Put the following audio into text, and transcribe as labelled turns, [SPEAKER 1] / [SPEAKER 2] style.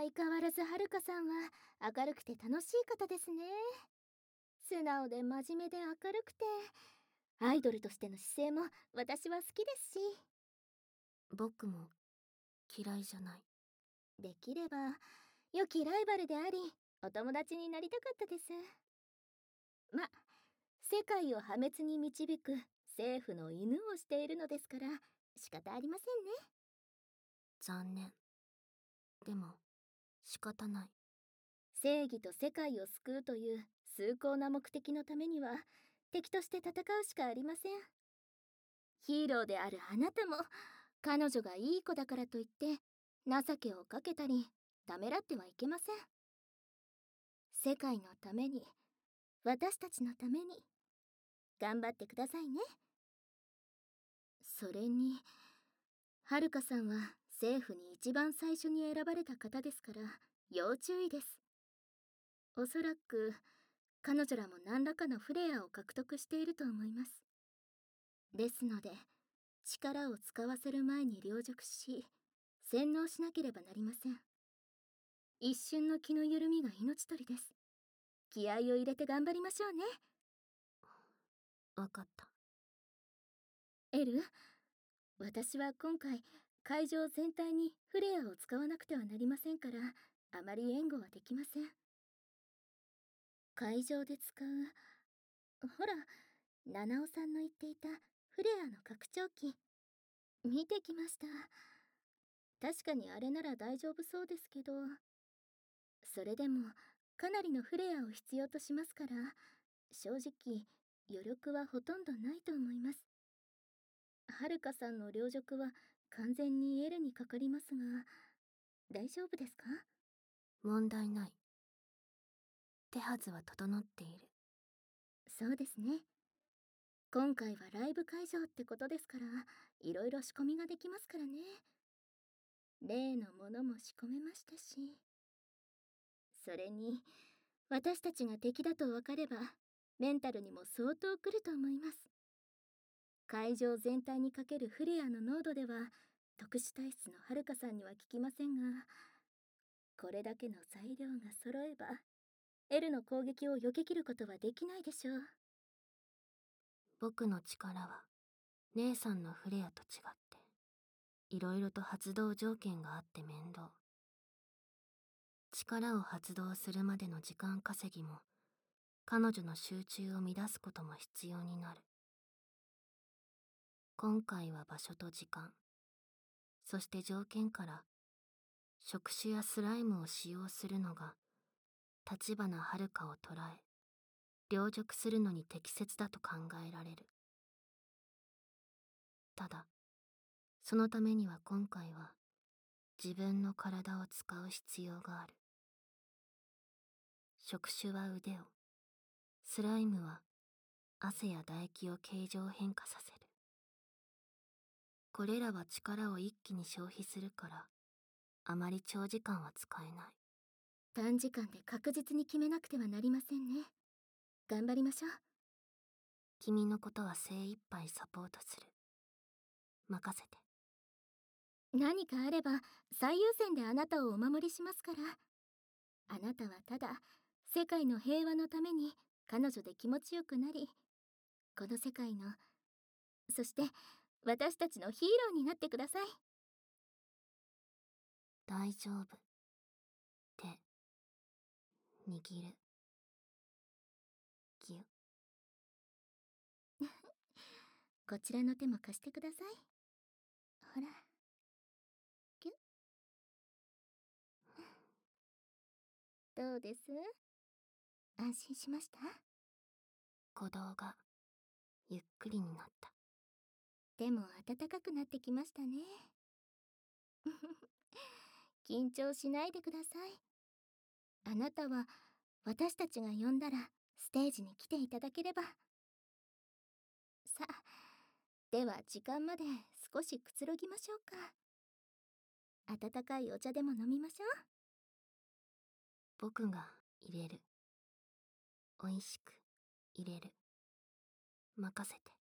[SPEAKER 1] 相変わらずはるかさんは明るくて楽しい方ですね。素直で真面目で明るくて、アイドルとしての姿勢も私は好きですし。
[SPEAKER 2] 僕も嫌いじゃない。
[SPEAKER 1] できれば良きライバルでありお友達になりたかったです。ま、世界を破滅に導く政府の犬をしているのですから仕方ありませんね。
[SPEAKER 2] 残念。でも仕方ない。
[SPEAKER 1] 正義と世界を救うという崇高な目的のためには敵として戦うしかありません。ヒーローであるあなたも彼女がいい子だからといって情けをかけたりためらってはいけません。世界のために、私たちのために頑張ってくださいね。それにはるかさんは政府に一番最初に選ばれた方ですから要注意です。おそらく彼女らも何らかのフレアを獲得していると思います。ですので力を使わせる前に陵辱し洗脳しなければなりません。一瞬の気の緩みが命取りです。気合を入れて頑張りましょうね。
[SPEAKER 2] わかった。
[SPEAKER 1] エル、私は今回会場全体にフレアを使わなくてはなりませんからあまり援護はできません。会場で使う、ほら七尾さんの言っていたフレアの拡張器見てきました。確かにあれなら大丈夫そうですけど、それでもかなりのフレアを必要としますから正直余力はほとんどないと思います。はるかさんの陵辱は完全にエルにかかりますが大丈夫ですか？
[SPEAKER 2] 問題ない。手はずは整っている。
[SPEAKER 1] そうですね。今回はライブ会場ってことですからいろいろ仕込みができますからね。例のものも仕込めましたし、それに私たちが敵だと分かればメンタルにも相当くると思います。会場全体にかけるフレアの濃度では特殊体質のはるかさんには効きませんが、これだけの材料が揃えばエルの攻撃を避けきることはできないでしょう。
[SPEAKER 2] 僕の力は姉さんのフレアと違っていろいろと発動条件があって面倒。力を発動するまでの時間稼ぎも彼女の集中を乱すことも必要になる。今回は場所と時間、そして条件から触手やスライムを使用するのが立花遥を捕らえ陵辱するのに適切だと考えられる。ただそのためには今回は自分の体を使う必要がある。触手は腕を、スライムは汗や唾液を形状変化させる。これらは力を一気に消費するからあまり長時間は使えない。
[SPEAKER 1] 短時間で確実に決めなくてはなりませんね。頑張りましょう。
[SPEAKER 2] 君のことは精一杯サポートする。任せて。
[SPEAKER 1] 何かあれば最優先であなたをお守りしますから。あなたはただ世界の平和のために彼女で気持ちよくなり、この世界の、そして私たちのヒーローになってください。
[SPEAKER 2] 大丈夫。手握る。ぎゅ。
[SPEAKER 1] こちらの手も貸してください。ほら、ぎゅっ。どうです？安心しました？
[SPEAKER 2] 鼓動がゆっくりになった。
[SPEAKER 1] でも暖かくなってきましたね。緊張しないでください。あなたは私たちが呼んだらステージに来ていただければ。さあ、では時間まで少しくつろぎましょうか。温かいお茶でも飲みましょう。
[SPEAKER 2] 僕が入れる。おいしく入れる。任せて。